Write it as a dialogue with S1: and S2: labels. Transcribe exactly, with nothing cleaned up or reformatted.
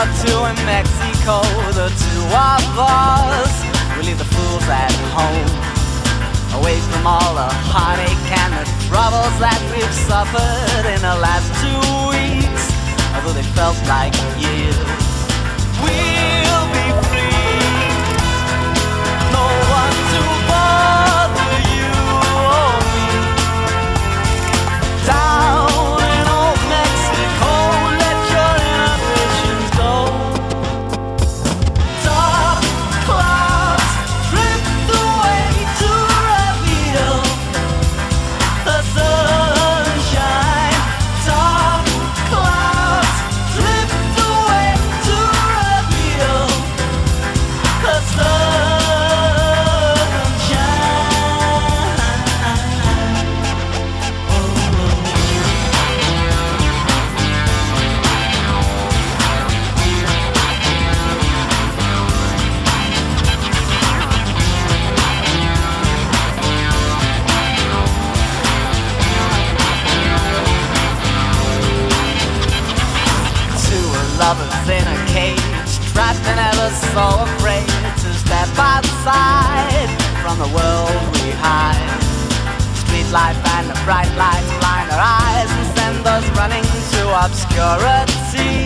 S1: War Two in Mexico. The two of us, we leave the fools at home, away from all the heartache and the troubles that we've suffered in the last two weeks. Although they felt like years, we'll be free. No one to bother you or me. Down in old Mexico, let your inhibitions go. Dark clouds drift away to reveal the sunshine. Dark clouds drift away to reveal the sunshine. Two lovers in a cage, trapped and ever so afraid to step outside from the world we hide. Street life and the bright lights blind our eyes and send us running to obscurity.